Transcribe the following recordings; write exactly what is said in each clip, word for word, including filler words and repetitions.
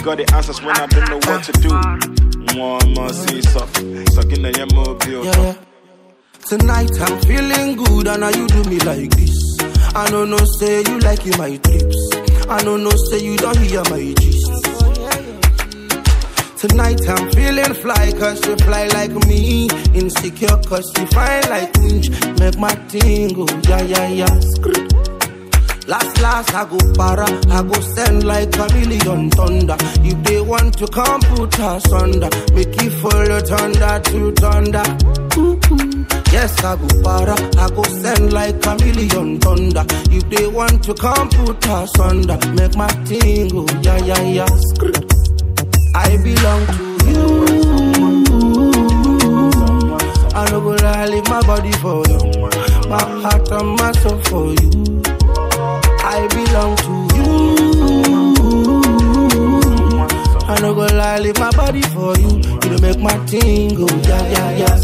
got the answers when I don't know what to do. One more say something, sucking on your mobile. Yeah, yeah. Tonight I'm feeling good and now you do me like this. I don't know say you like it, my trips. I don't know say you don't hear my gist. Tonight I'm feeling fly cause you fly like me. Insecure cause you fine like winch. Make my thing go yeah yeah yeah. Last last I go para, I go send like a million thunder. If they want to come put us under, make it follow thunder to thunder. Ooh, ooh. Yes, I go para, I go send like a million thunder. If they want to come put us under, make my thing go yeah yeah yeah. I belong to you. I no go lie, leave my body for you. My heart and my soul for you. I belong to you. I no go lie, leave my body for you. You make my thing go yeah yeah yeah.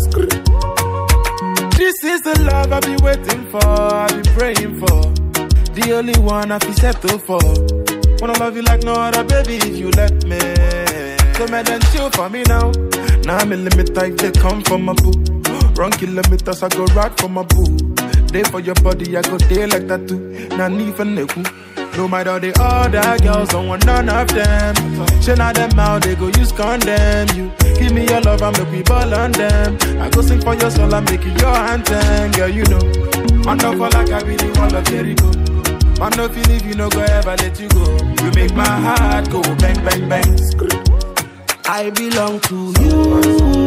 This is the love I've been waiting for, I've been praying for. The only one I've been settled for. Wanna love you like no other, baby, if you let me. So man, then chill for me now. Now I'm in limit, if they come from my boo. Run kilometers, I go right for my boo. Day for your body, I go day like that too. Now need for neku. No matter the other girls, don't want none of them. Shit out them out, they go use condemn you. Give me your love and make me ball on them. I go sing for your soul and make it your anthem. Girl, you know I know for like I really want to let it go. I know feel if you no go ever let you go. You make my heart go bang bang bang. I belong to you.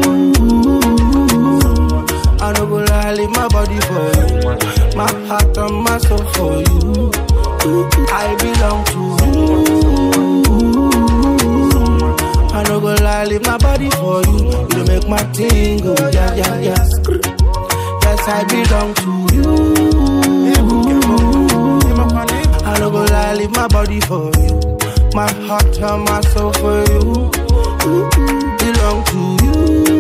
I no go lie, leave my body for you. My heart and my soul for you. I belong to you. I no go lie, leave my body for you. You make my thing go yeah yeah yeah. Yes, I belong to you. I no go lie, leave my body for you. My heart and my soul for you. Belong to you.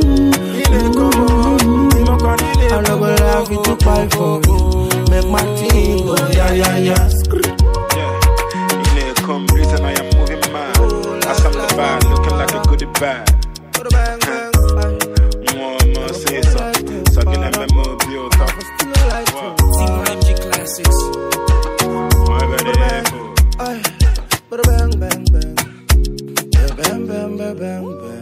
I no go lie, fit to fight for you. Make my team go yeah yeah yeah. Come reason I am moving mad. As I'm the bad, looking like a goodie bag. One more say something, sucking at my mobile top. Team M G Classics. Whatever they bang bang bang, bang bang bang bang.